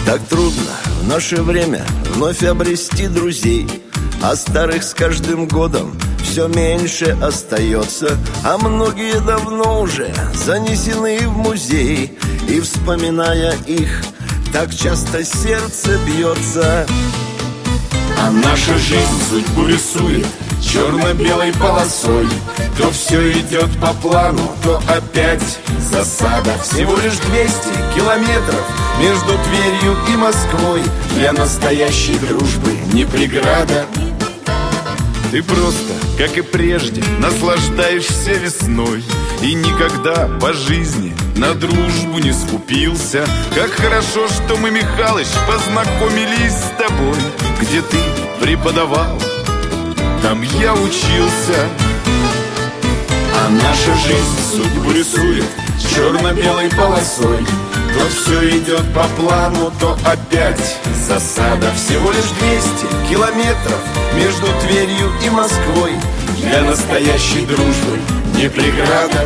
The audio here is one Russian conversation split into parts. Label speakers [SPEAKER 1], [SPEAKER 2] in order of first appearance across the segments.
[SPEAKER 1] Так трудно в наше время вновь обрести друзей, а старых с каждым годом все меньше остается. А многие давно уже занесены в музей, и, вспоминая их, так часто сердце бьется.
[SPEAKER 2] А наша жизнь судьбу рисует черно-белой полосой. То все идет по плану, то опять засада. Всего лишь 200 километров между Тверью и Москвой. Для настоящей дружбы не преграда.
[SPEAKER 3] Ты просто, как и прежде, наслаждаешься весной и никогда по жизни на дружбу не скупился. Как хорошо, что мы, Михалыч, познакомились с тобой. Где ты преподавал, там я учился.
[SPEAKER 2] А наша жизнь судьбу рисует черно-белой полосой. То все идет по плану, то опять засада. Всего лишь 200 километров между Тверью и Москвой. Для настоящей дружбы не преграда.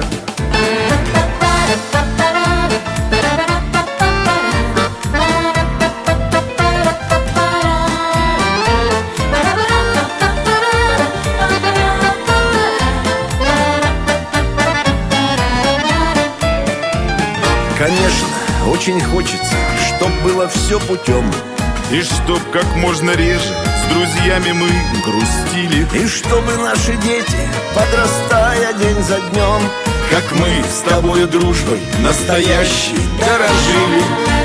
[SPEAKER 1] Конечно, очень хочется, чтоб было все путем,
[SPEAKER 3] и чтоб как можно реже с друзьями мы грустили,
[SPEAKER 1] и чтобы наши дети, подрастая день за днем,
[SPEAKER 2] как мы с тобою дружбой настоящей дорожили.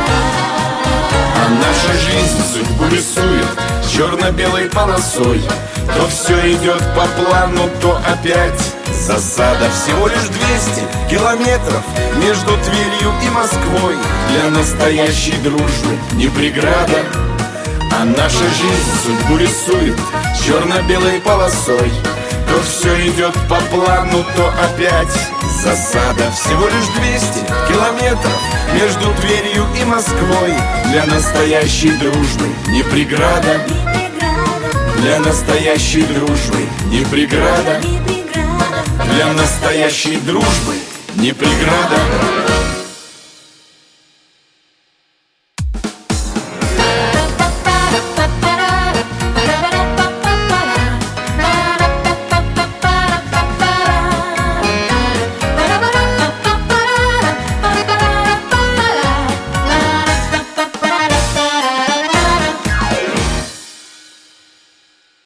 [SPEAKER 2] А наша жизнь судьбу рисует черно-белой полосой. То все идет по плану, то опять засада. Всего лишь 200 километров между Тверью и Москвой. Для настоящей дружбы не преграда. А наша жизнь судьбу рисует черно-белой полосой. То все идет по плану, то опять засада. Всего лишь 200 километров между Тверью и Москвой. Для настоящей дружбы не преграда. Для настоящей дружбы не преграда. Для настоящей дружбы не преграда.